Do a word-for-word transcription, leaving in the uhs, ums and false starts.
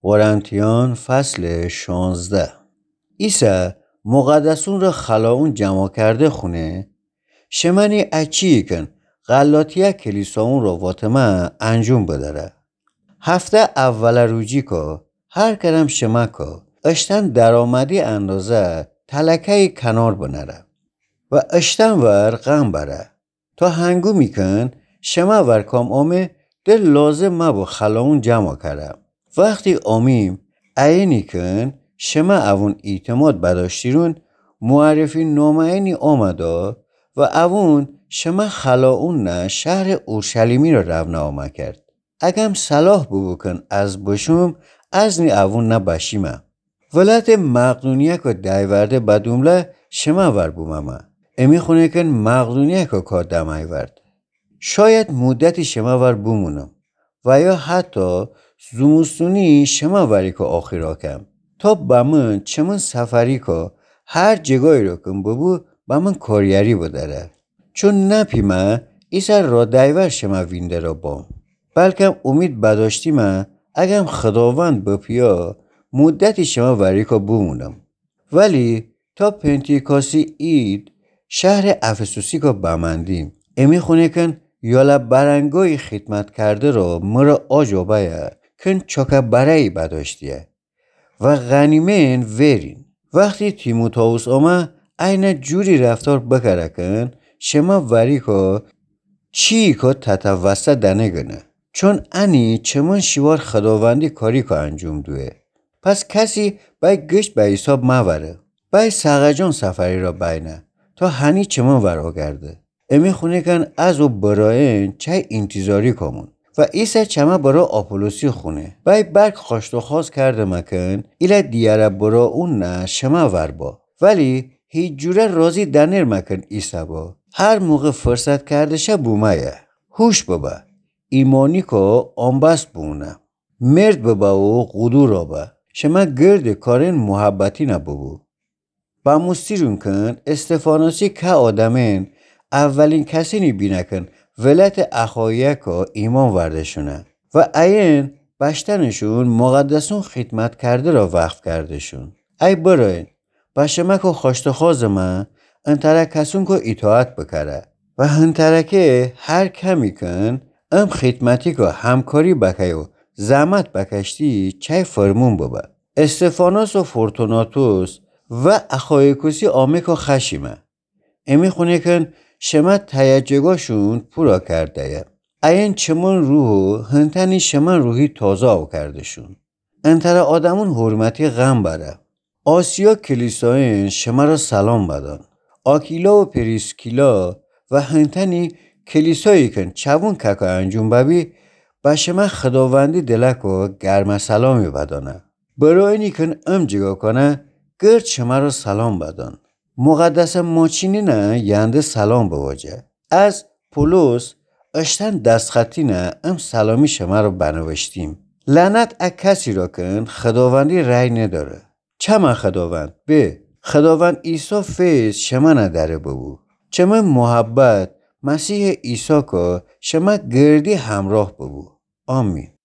قرنتیان فصل شانزده. عیسی مقدسون را خلاون جمع کرده خونه شمنی اچی کن غلاتیه کلیساون را واتمه انجام بداره. هفته اول روجی که هر کرم شما که اشتن درآمدی اندازه تلکه کنار بنره و اشتن ور غم بره تا هنگو میکن شما ور کام آمه دل لازم ما با خلاون جمع کرده. وقتی آمیم اینی کن شما اون اعتماد بداشتیرون معرفی نامعینی آمده و اون شما خلاون نه شهر اورشلیمی را رونه آمه کرد. اگم صلاح بکن از بشوم از نی اون نباشیمه. ولایت مقدونیه که دایورده بدومله شما ور بوممه. امی خونه کن مقدونیه که کار دمای ورد. شاید مدتی شما ور بمونم و یا حتی زمستونی شما وری که آخیرا کم تا با من چمن سفری که هر جگایی رو کن ببو با من کاریاری بداره چون نپیمه ایسر را دایور شما وینده را بام بلکه امید بداشتی من اگم خداوند بپیا مدتی شما وری که بمونم ولی تا پنتیکاسی اید شهر افسوسی که بمندیم امی خونه کن یالا برنگای خدمت کرده را مرا آجابه کن چاکه برای بداشتیه و غنیمین ویرین. وقتی تیموتائوس آمه این جوری رفتار بکره کن شما وری که چی که تتوسط دنگنه چون انی چمن شیوار خداوندی کاری که انجام دوه. پس کسی بای گشت به حساب موره بای ساقجان سفری را بینه تا هنی چمن ورا گرده. امی خونه کن از و براین چای انتظاری کمون و ایسا چما برا آپولوسی خونه بای برگ خوشت و خواست کرده مکن ایلا دیاره برا اون نه شما ور با ولی هیچ جوره راضی دنیر مکن ایسا با هر موقع فرصت کرده شه بومایه هوش بابا ایمانی که آنبست بونه مرد بابا و قدو را با شما گرد کارین محبتی نبو با مستیرون کن استفانوسی که آدمین اولین کسی نی بینه کن ولایت اخایه که ایمان وردشونه و این بشتنشون مقدسون خدمت کرده را وقف کردشون. ای براین با شما که خوشت خواه من انتره کسون که اطاعت بکره و انتره که هر کمی کن ام خدمتی که همکاری بکی و زحمت بکشتی چای فرمون ببا. استفانوس و فورتوناتوس و اخایکوسی آمه که خشیمه امی خونه کن شما تیجگاشون پورا کرده این چمن روحو هنتنی شما روحی تازه آو کردشون انتر آدمون حرمتی غم بره. آسیا کلیساین شما را سلام بدن آکیلا و پریسکیلا و هنتنی کلیسایی کن چون که انجام ببی با شما خداوندی دلک و گرم سلامی بدانه برای اینی کن ام جگا کنه گرد شما را سلام بدن مقدس ماچینی نه ینده سلام بواجه از پولس اشتن دستخطی نه ام سلامی شما رو بنوشتیم لعنت اک کسی را کن خداوندی رای نداره چما خداوند به خداوند عیسی فیض شما نداره ببو چما محبت مسیح عیسی که شما گردی همراه ببو آمین.